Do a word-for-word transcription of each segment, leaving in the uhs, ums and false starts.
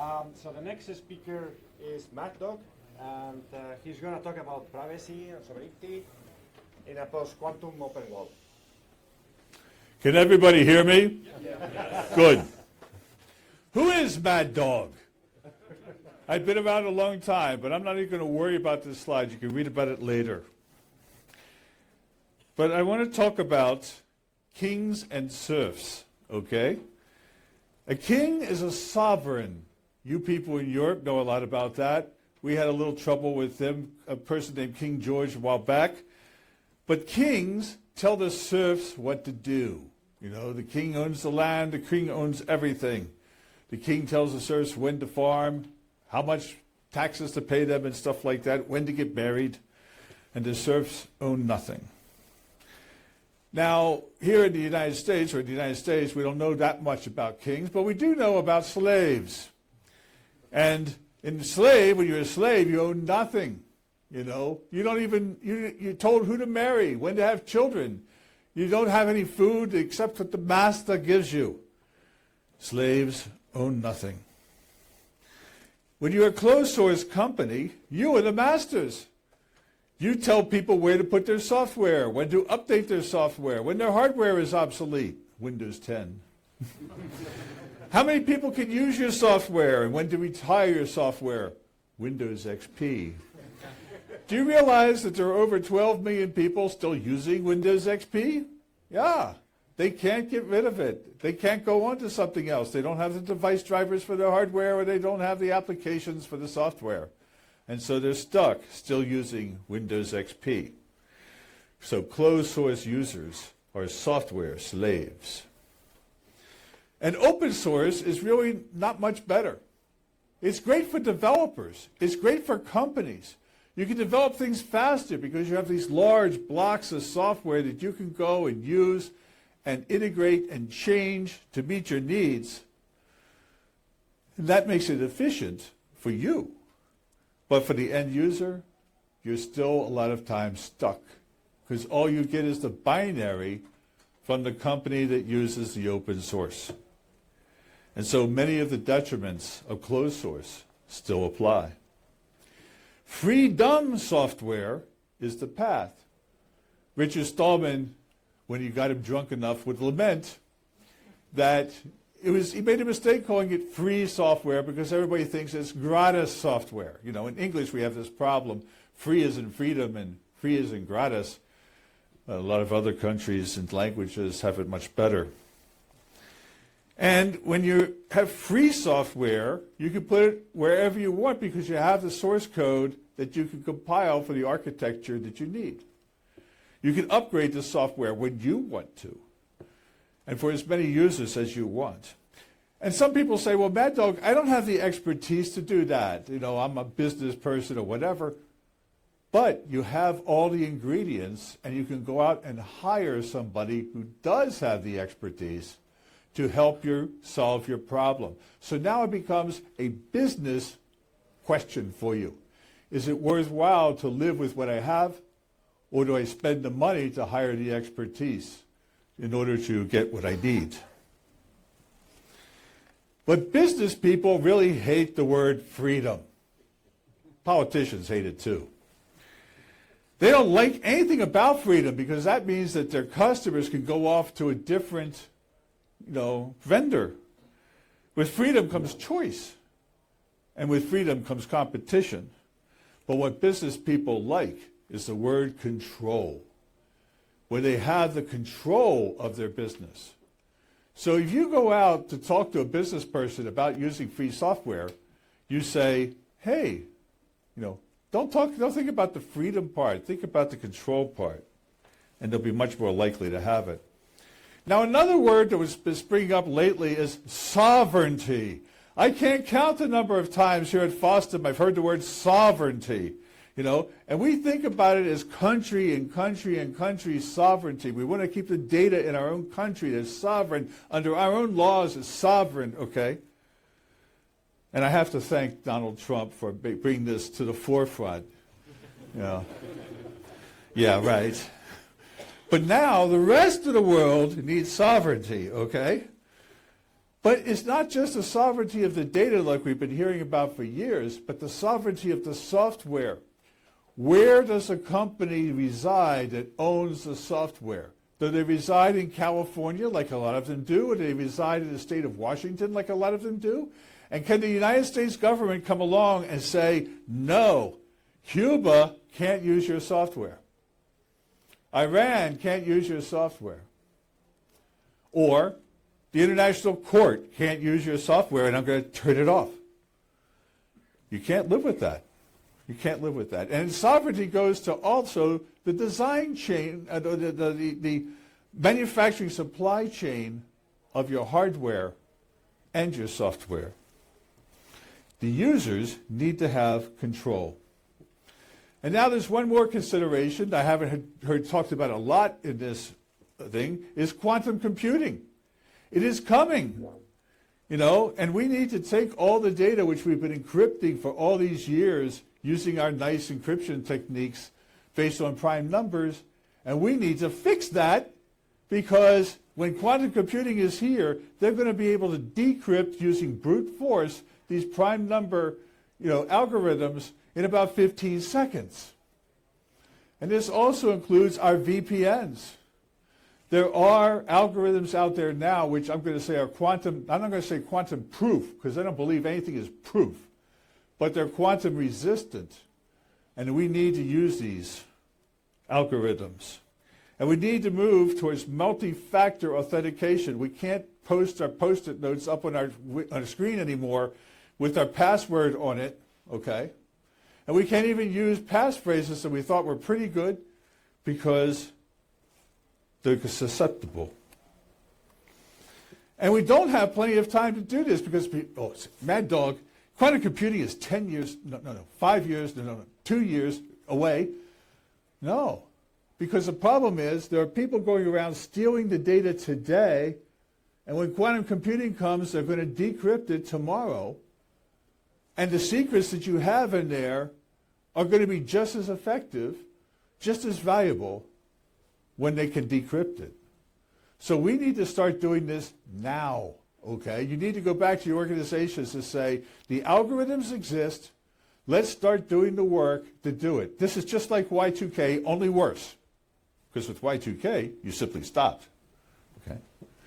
Um, so the next speaker is Mad Dog, and uh, he's going to talk about privacy and sovereignty in a post-quantum open world. Can everybody hear me? Yes. Good. Who is Mad Dog? I've been around a long time, but I'm not even going to worry about this slide. You can read about it later. But I want to talk about kings and serfs, okay? A king is a sovereign. You people in Europe know a lot about that. We had a little trouble with them, a person named King George a while back. But kings tell the serfs what to do. You know, the king owns the land, the king owns everything. The king tells the serfs when to farm, how much taxes to pay them and stuff like that, when to get married, and the serfs own nothing. Now, here in the United States, or in the United States, we don't know that much about kings, but we do know about slaves. And in the slave, when you're a slave, you own nothing. You know, you don't even, you, you're told who to marry, when to have children. You don't have any food except what the master gives you. Slaves own nothing. When you're a closed source company, you are the masters. You tell people where to put their software, when to update their software, when their hardware is obsolete. Windows ten. How many people can use your software and when to retire your software? Windows X P. Do you realize that there are over twelve million people still using Windows X P? Yeah. They can't get rid of it. They can't go on to something else. They don't have the device drivers for their hardware, or they don't have the applications for the software. And so they're stuck still using Windows X P. So closed source users are software slaves. And open source is really not much better. It's great for developers. It's great for companies. You can develop things faster because you have these large blocks of software that you can go and use and integrate and change to meet your needs. And that makes it efficient for you. But for the end user, you're still a lot of times stuck because all you get is the binary from the company that uses the open source. And so many of the detriments of closed source still apply. Freedom software is the path. Richard Stallman, when he got him drunk enough, would lament that it was, he made a mistake calling it free software because everybody thinks it's gratis software. You know, in English we have this problem. Free is in freedom and free is in gratis. A lot of other countries and languages have it much better. And when you have free software, you can put it wherever you want because you have the source code that you can compile for the architecture that you need. You can upgrade the software when you want to, and for as many users as you want. And some people say, well, Mad Dog, I don't have the expertise to do that. You know, I'm a business person or whatever. But you have all the ingredients, and you can go out and hire somebody who does have the expertise to help you solve your problem. So now it becomes a business question for you. Is it worthwhile to live with what I have, or do I spend the money to hire the expertise in order to get what I need? But business people really hate the word freedom. Politicians hate it too. They don't like anything about freedom because that means that their customers can go off to a different, you know, vendor. With freedom comes choice, and with freedom comes competition. But what business people like is the word control, where they have the control of their business. So if you go out to talk to a business person about using free software, you say, hey, you know, don't talk, don't think about the freedom part, think about the control part, and they'll be much more likely to have it. Now, another word that was been springing up lately is sovereignty. I can't count the number of times here at FOSDEM I've heard the word sovereignty, you know, and we think about it as country and country and country sovereignty. We want to keep the data in our own country as sovereign, under our own laws as sovereign, okay? And I have to thank Donald Trump for bringing this to the forefront. You know. Yeah, right. But now the rest of the world needs sovereignty, okay? But it's not just the sovereignty of the data like we've been hearing about for years, but the sovereignty of the software. Where does a company reside that owns the software? Do they reside in California like a lot of them do? Or do they reside in the state of Washington like a lot of them do? And can the United States government come along and say, no, Cuba can't use your software. Iran can't use your software. Or the International Court can't use your software and I'm going to turn it off. You can't live with that. You can't live with that. And sovereignty goes to also the design chain, uh, the, the, the, the manufacturing supply chain of your hardware and your software. The users need to have control. And now there's one more consideration I haven't heard, heard talked about a lot in this thing, is quantum computing. It is coming, you know, and we need to take all the data which we've been encrypting for all these years using our nice encryption techniques based on prime numbers, and we need to fix that because when quantum computing is here, they're going to be able to decrypt using brute force these prime number, you know, algorithms in about fifteen seconds. And this also includes our V P Ns. There are algorithms out there now which I'm going to say are quantum, I'm not going to say quantum proof because I don't believe anything is proof, but they're quantum resistant. And we need to use these algorithms. And we need to move towards multi-factor authentication. We can't post our post-it notes up on our, on our screen anymore with our password on it, okay? And we can't even use passphrases that we thought were pretty good because they're susceptible. And we don't have plenty of time to do this because, oh, Mad Dog, quantum computing is ten years, no, no, no, five years, no, no, no, two years away. No, because the problem is there are people going around stealing the data today, and when quantum computing comes, they're going to decrypt it tomorrow, and the secrets that you have in there are going to be just as effective, just as valuable when they can decrypt it. So we need to start doing this now, okay? You need to go back to your organizations and say, the algorithms exist, let's start doing the work to do it. This is just like Y two K, only worse. Because with Y two K, you simply stopped, okay?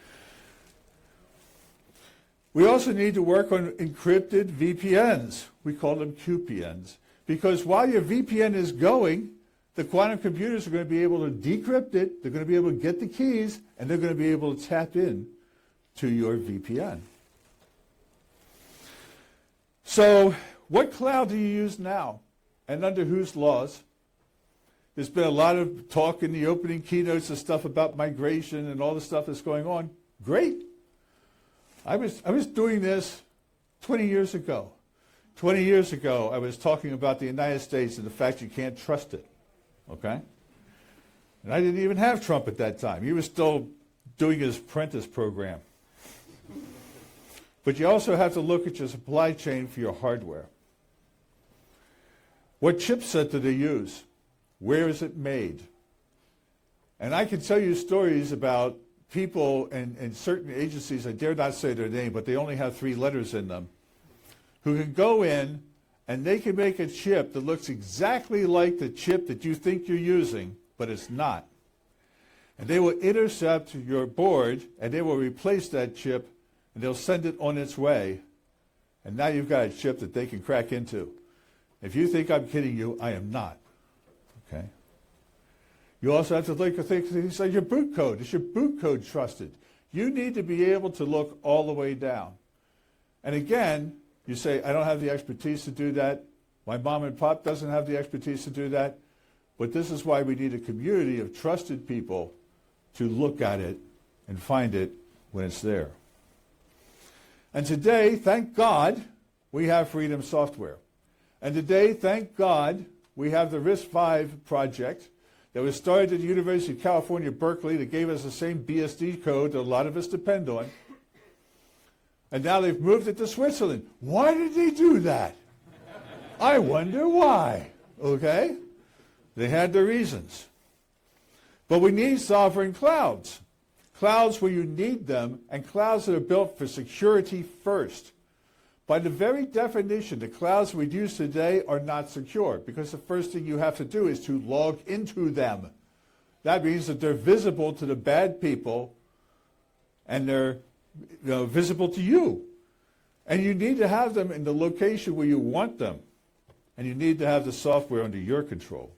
We also need to work on encrypted V P Ns. We call them Q P Ns. Because while your V P N is going, the quantum computers are going to be able to decrypt it, they're going to be able to get the keys, and they're going to be able to tap in to your V P N. So what cloud do you use now, and under whose laws? There's been a lot of talk in the opening keynotes and stuff about migration and all the stuff that's going on. Great. I was, I was doing this twenty years ago. twenty years ago, I was talking about the United States and the fact you can't trust it. Okay? And I didn't even have Trump at that time. He was still doing his apprentice program. But you also have to look at your supply chain for your hardware. What chipset do they use? Where is it made? And I can tell you stories about people and, and certain agencies, I dare not say their name, but they only have three letters in them, who can go in and they can make a chip that looks exactly like the chip that you think you're using, but it's not. And they will intercept your board, and they will replace that chip, and they'll send it on its way. And now you've got a chip that they can crack into. If you think I'm kidding you, I am not. Okay? You also have to look at things like your boot code. Is your boot code trusted? You need to be able to look all the way down. And again, you say, I don't have the expertise to do that. My mom and pop doesn't have the expertise to do that. But this is why we need a community of trusted people to look at it and find it when it's there. And today, thank God, we have Freedom Software. And today, thank God, we have the RISC-V project that was started at the University of California, Berkeley, that gave us the same B S D code that a lot of us depend on. And now they've moved it to Switzerland. Why did they do that? I wonder why. Okay? They had their reasons. But we need sovereign clouds. clouds where you need them, and clouds that are built for security first. By the very definition, the clouds we use today are not secure, because the first thing you have to do is to log into them. That means that they're visible to the bad people, and they're you know, visible to you. And you need to have them in the location where you want them. And you need to have the software under your control.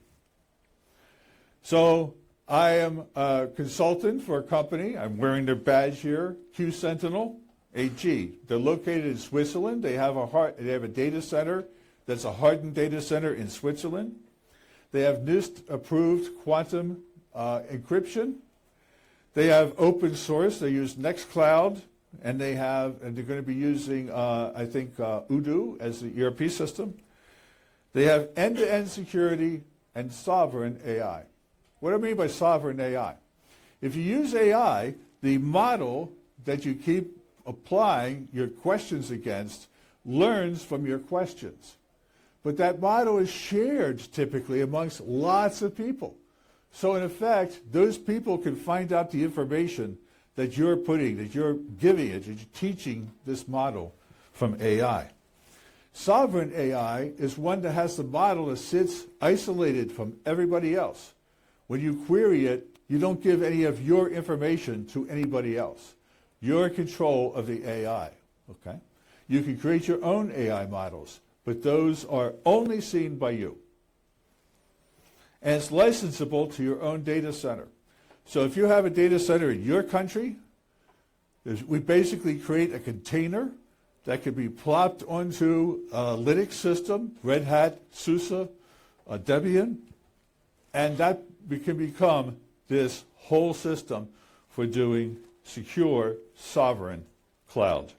So I am a consultant for a company. I'm wearing their badge here, Q Sentinel A G. They're located in Switzerland. They have a hard, they have a data center that's a hardened data center in Switzerland. They have NIST-approved quantum uh, encryption. They have open source. They use Nextcloud, and they have, and they're going to be using, uh, I think, uh, Odoo as the E R P system. They have end-to-end security and sovereign A I. What do I mean by sovereign A I? If you use A I, the model that you keep applying your questions against learns from your questions. But that model is shared typically amongst lots of people. So in effect, those people can find out the information that you're putting, that you're giving it, that you're teaching this model from A I. Sovereign A I is one that has the model that sits isolated from everybody else. When you query it, you don't give any of your information to anybody else. You're in control of the A I, okay? You can create your own A I models, but those are only seen by you. And it's licensable to your own data center. So if you have a data center in your country, we basically create a container that can be plopped onto a Linux system, Red Hat, SUSE, uh, Debian, and that can become this whole system for doing secure, sovereign cloud.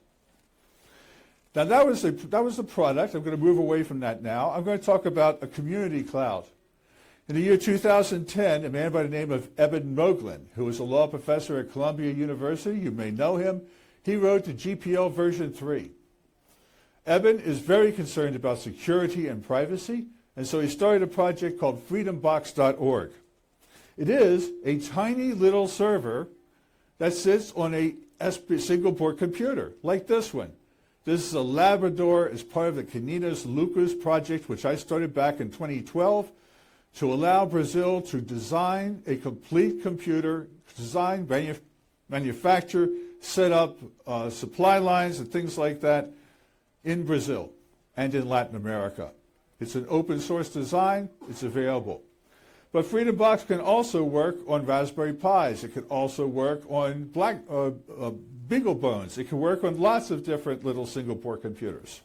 Now that was, the, that was the product. I'm going to move away from that now. I'm going to talk about a community cloud. In the year two thousand ten, a man by the name of Eben Moglen, who was a law professor at Columbia University, you may know him, he wrote the G P L version three. Eben is very concerned about security and privacy, and so he started a project called freedom box dot org. It is a tiny little server that sits on a single board computer, like this one. This is a Labrador as part of the Caninos Lucas project, which I started back in twenty twelve, to allow Brazil to design a complete computer, design, manu manufacture, set up uh, supply lines and things like that in Brazil and in Latin America. It's an open source design. It's available. But FreedomBox can also work on Raspberry Pis. It can also work on black, uh, uh, BeagleBones. It can work on lots of different little single-port computers.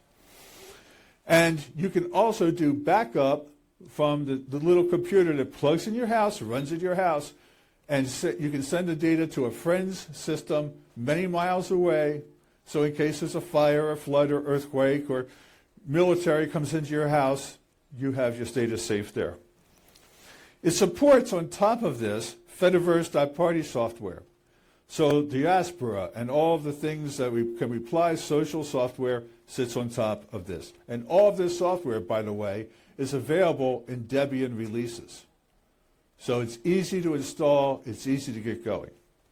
And you can also do backup from the, the little computer that plugs in your house, runs in your house, and you can send the data to a friend's system many miles away, so in case there's a fire, or flood, or earthquake, or military comes into your house, you have your data safe there. It supports, on top of this, Fediverse.party software. So Diaspora and all of the things that we can reply social software sits on top of this. And all of this software, by the way, is available in Debian releases. So it's easy to install, it's easy to get going.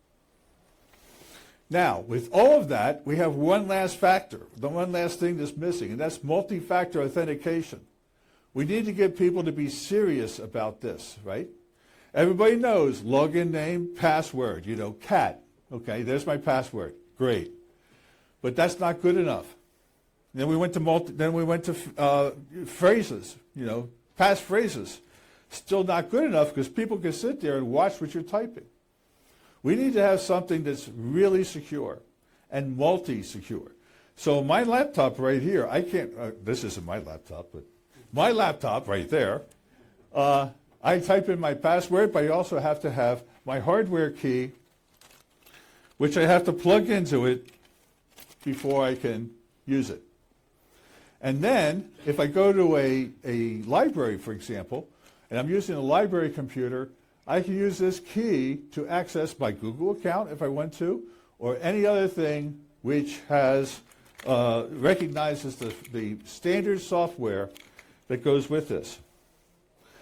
Now, with all of that, we have one last factor, the one last thing that's missing, and that's multi-factor authentication. We need to get people to be serious about this, right? Everybody knows login name, password, you know, cat. Okay, there's my password. Great. But that's not good enough. Then we went to multi, then we went to uh, phrases, you know, passphrases. Still not good enough because people can sit there and watch what you're typing. We need to have something that's really secure and multi-secure. So my laptop right here, I can't, uh, this isn't my laptop, but my laptop right there, uh, I type in my password, but I also have to have my hardware key, which I have to plug into it before I can use it. And then, if I go to a, a library, for example, and I'm using a library computer, I can use this key to access my Google account if I want to, or any other thing which has uh, recognizes the, the standard software that goes with this.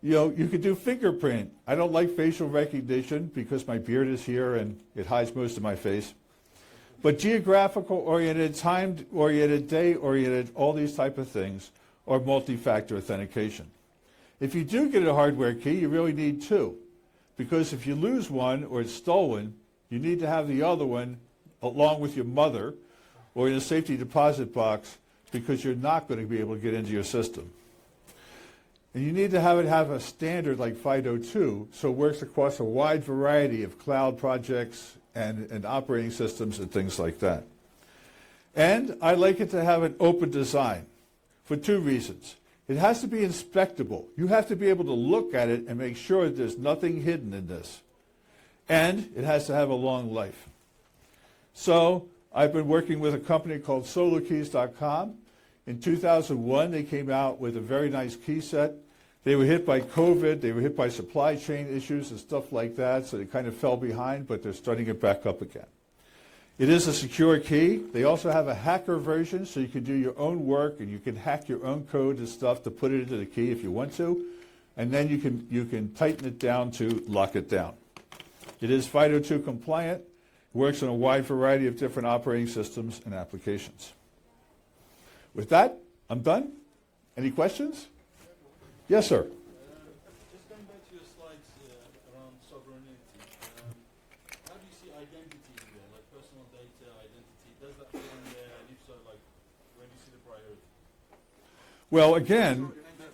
you know, you could do fingerprint. I don't like facial recognition because my beard is here and it hides most of my face. But geographical oriented, time oriented, day oriented, all these type of things are multi-factor authentication. If you do get a hardware key, you really need two. Because if you lose one or it's stolen, you need to have the other one along with your mother or in a safety deposit box because you're not going to be able to get into your system. And you need to have it have a standard like FIDO two so it works across a wide variety of cloud projects and, and operating systems and things like that. And I like it to have an open design for two reasons. It has to be inspectable. You have to be able to look at it and make sure that there's nothing hidden in this. And it has to have a long life. So I've been working with a company called solar keys dot com. In two thousand one, they came out with a very nice key set. They were hit by COVID. They were hit by supply chain issues and stuff like that, so they kind of fell behind, but they're starting it back up again. It is a secure key. They also have a hacker version, so you can do your own work and you can hack your own code and stuff to put it into the key if you want to, and then you can, you can tighten it down to lock it down. It is FIDO two compliant. It works on a wide variety of different operating systems and applications. With that, I'm done. Any questions? Yes, sir. Just going back to your slides uh, around sovereignty, um, how do you see identity in there, like personal data, identity? Does that fit in there? And if so, like, where do you see the priority? Well, again,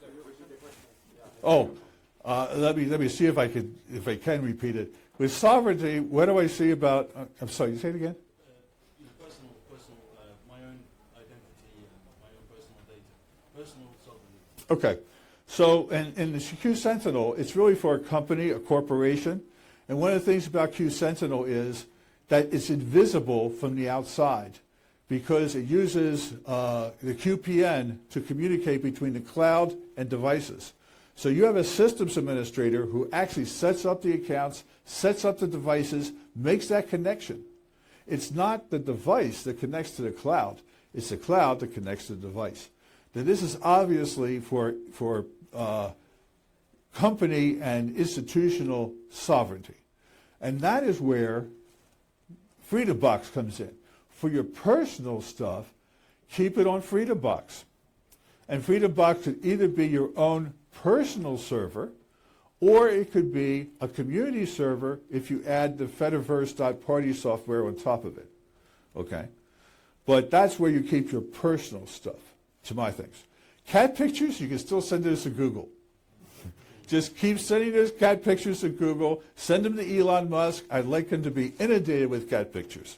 oh, uh, let me let me see if I can if I can repeat it. With sovereignty, what do I see about? Uh, I'm sorry, you say it again. Uh, you know, personal, personal, uh, my own identity and my own personal data, personal sovereignty. Okay. So in, in the Q Sentinel, it's really for a company, a corporation. And one of the things about Q Sentinel is that it's invisible from the outside because it uses uh, the Q P N to communicate between the cloud and devices. So you have a systems administrator who actually sets up the accounts, sets up the devices, makes that connection. It's not the device that connects to the cloud. It's the cloud that connects to the device. Now, this is obviously for, for uh, company and institutional sovereignty. And that is where FreedomBox comes in. For your personal stuff, keep it on FreedomBox. And FreedomBox could either be your own personal server, or it could be a community server if you add the Fediverse.party software on top of it. Okay? But that's where you keep your personal stuff. To my things. Cat pictures, you can still send those to Google. Just keep sending those cat pictures to Google. Send them to Elon Musk. I'd like him to be inundated with cat pictures.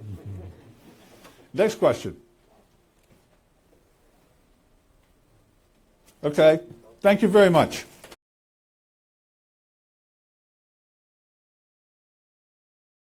Next question. Okay. Thank you very much.